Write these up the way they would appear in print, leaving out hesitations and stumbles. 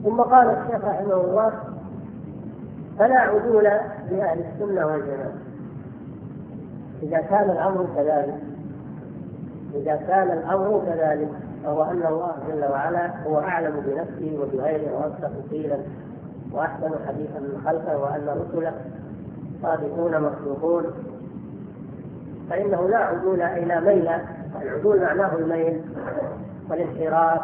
ثم قال الشيخ رحمه الله: فلا عدول لأهل السنة والجماعة إذا كان الأمر كذلك، فهو أن الله جل وعلا هو أعلم بنفسه وبغيره وأصدق قيلا وأحسن حديثا من خلقه، وأن رسله صادقون مخلوقون، فإنه لا عدول إلى ميل. العدول معناه الميل والانحراف.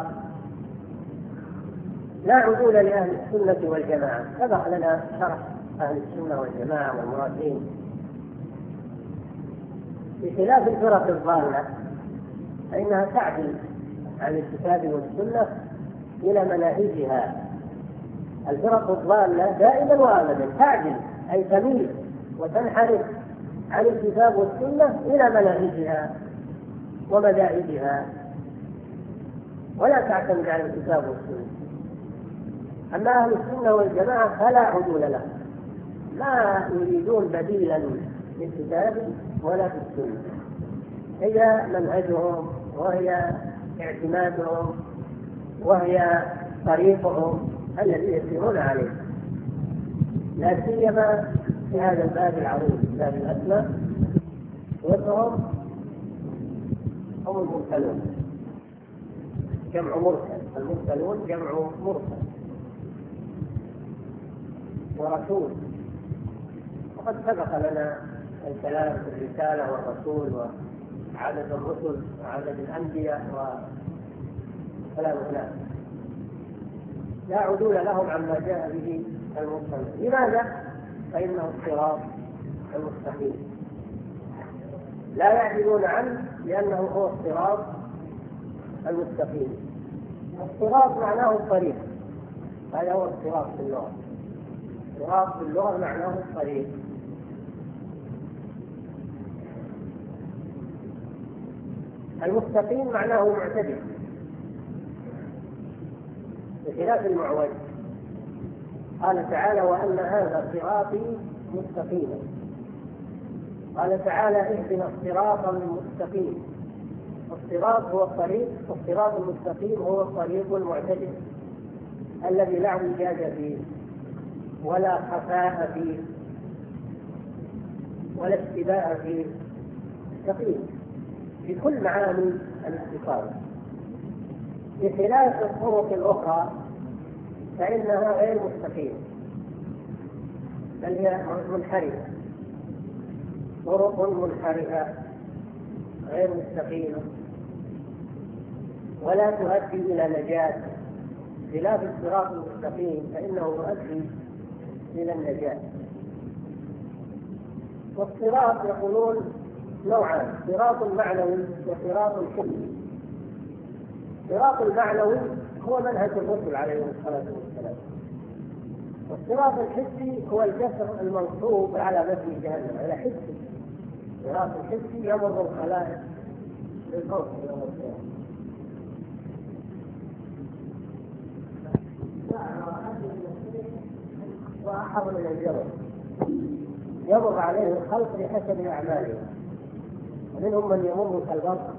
لا عدول لأهل السنة والجماعة. سبق لنا شرح أهل السنة والجماعة والمرادين، بخلاف الفرق الضالة فإنها تعدل عن الكتاب والسنة إلى مناهجها. الفرق الضالة دائما وأبدا تعدل، أي تميل وتنحرف عن الكتاب والسنة إلى مناهجها ومذاهبها، ولا تعتمد على الكتاب والسنة. أما أهل السنة والجماعة فلا عدول لهم، لا يريدون بديلا للكتاب ولا في السنة. هي منهجهم وهي اعتمادهم وهي طريقهم الذي يسيرون عليه، لا سيما في هذا الباب العظيم، باب الأسماء، وهم المرسلون، جمع مرسل. المرسلون جمع مرسل ورسول. وقد سبق لنا الكلام في الرسالة والرسول وعدد الرسل وعدد الأنبياء وكلام هناك. لا عدول لهم عما جاء به المرسل. لماذا؟ فإنه الصراط المستقيم، لا يعدلون عنه لأنه هو الصراط المستقيم. الصراط معناه الطريق، هذا هو الصراط في اللغة. الصراط في اللغة معناه الطريق. المستقيم معناه معتدل بخلاف المعوج. قال تعالى: وأن هذا صراطي مستقيما. قال تعالى: اهدنا الصراط المستقيم. الصراط هو الطريق، والصراط المستقيم هو الطريق المعتدل الذي لا اعوجاج فيه ولا خفاء فيه ولا اشتباه فيه، مستقيم في كل معاني الاستقامة، بخلاف الطرق الأخرى فإنها غير مستقيمة، بل هي منحرفة، طرق منحرفة غير مستقيمة ولا تؤدي إلى نجاة، خلاف الصراط المستقيم فإنه يؤدي إلى النجاة. والصراط يقولون نوعان: صراط معنوي وصراط حسي. الصراط المعنوي هو منهج الرسل عليهم الصلاة والسلام، والصراط الحسي هو الجسر المنصوب على متن جهنم، على حسي. الصراط الحسي يمر الخلائق بالموت يوم القيامة. وآخر من الجبل يمر عليه الخلق بحسب أعمالهم، ومنهم من يمر كالبرق،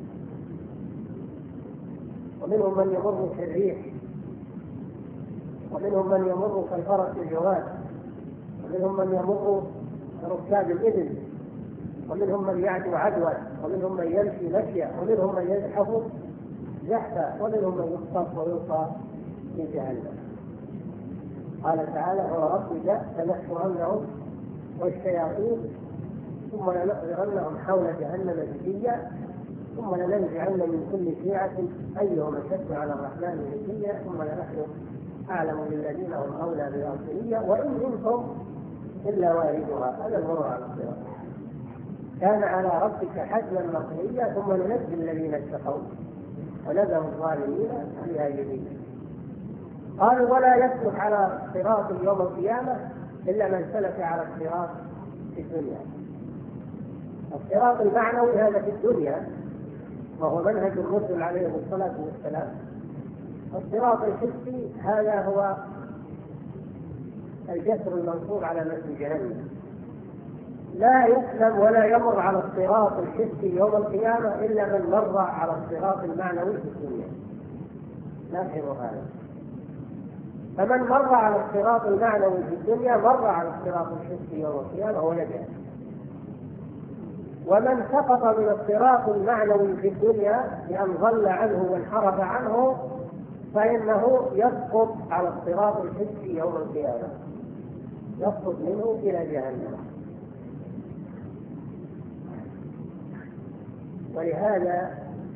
ومنهم من يمر كالريح، ومنهم من يمر كالفرس الجواد، ومنهم من يمر كركاب الإبل، ومنهم من يعدو عدوا، ومنهم من يمشي مشيا، ومنهم من يزحف زحفا، ومنهم من يخطف ويلقى في جهنم. قال تعالى: وربك لنحشرنهم والشياطين ثم لنحضرنهم حول جهنم جثيا ثم لننزعن من كل شيعة أيهم أشد على الرحمن عتيا ثم لنحن أعلم بالذين هم أولى بالأرضية وإن منكم إلا واردها. هذا المرء على الصراط كان على ربك حتما مقضيا ثم ننجي الذين اتقوا ونذر الظالمين فيها جثيا. قالوا: ولا يسلك على الصراط يوم القيامة إلا من سلك على الصراط في الدنيا. الصراط المعنوي هذا في الدنيا وهو منهج الرسل عليهم الصلاة والسلام. الصراط الحسي هذا هو الجسر المنصوب على متن جهنم، لا يسلم ولا يمر على الصراط الحسي يوم القيامة إلا من مر على الصراط المعنوي في الدنيا. لاحظوا هذا. فمن مر على الصراط المعنوي في الدنيا مر على الصراط الحسي يوم القيامة ونجا. ومن سقط من الصراط المعنوي في الدنيا بأن ضل عنه وانحرف عنه فإنه يسقط على الصراط الحسي يوم القيامة، يسقط منه إلى جهنم. ولهذا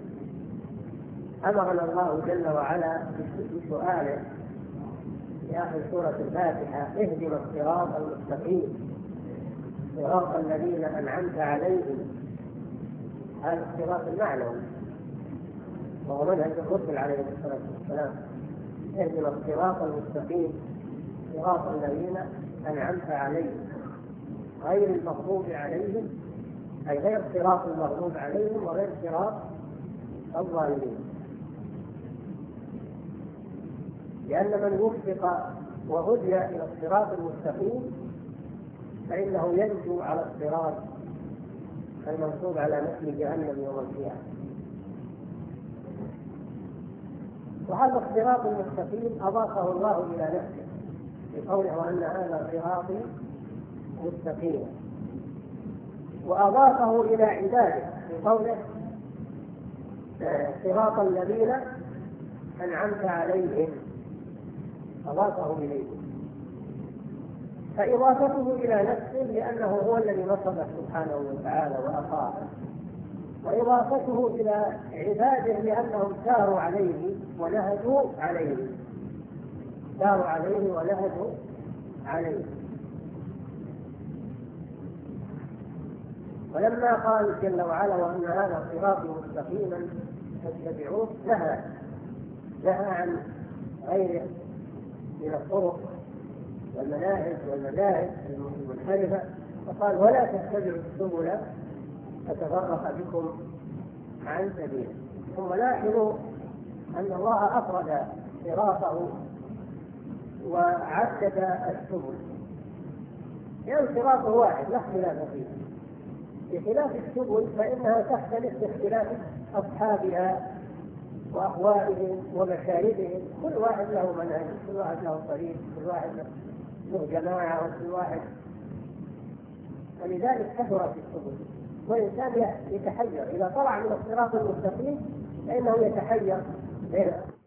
أمرنا الله جل وعلا بسؤاله في آخر سورة الفاتحة: اهدنا الصراط المستقيم صراط الذين أنعمت عليهم. هذا الصراط المعنوي وهو منهج الرسل عليه الصلاة والسلام. اهدنا الصراط المستقيم صراط الذين أنعمت عليهم غير المغضوب عليهم، أي غير صراط المغضوب عليهم وغير صراط الظالمين. لأن من وفق وهدي إلى الصراط المستقيم فإنه ينجو على الصراط المنصوب على مثل جهنم يوم القيامة. وهذا الصراط المستقيم أضافه الله إلى نفسه بقوله: وأن هذا صراطي مستقيما. وأضافه إلى عباده بقوله: صراط الذين أنعمت عليهم. أضافه إليهم، فإضافته إلى نفسه لأنه هو الذي نصبه سبحانه وتعالى وأطاعه، وإضافته إلى عباده لأنهم ساروا عليه ونهجوا عليه، ساروا عليه ونهجوا عليه. ولما قال جل وعلا: وأن هذا صراطي مستقيما فاتبعوه، نهى عن غيره من الطرق والمناهج والمذاهب المنحرفة، فقال: ولا تتبعوا السبل فتفرق بكم عن سبيله. ثم لاحظوا أن الله أفرد صراطه وعدد السبل، لأن صراطه واحد لا اختلاف فيه، بخلاف السبل فإنها تختلف باختلاف أصحابها وأهوائهم ومشاربهم. كل واحد له منهج، كل واحد له طريق، كل واحد له جماعة، وكل واحد، ولذلك كثرت السبل. والإنسان يتحير إذا طلع من الصراط المستقيم فإنه يتحير بين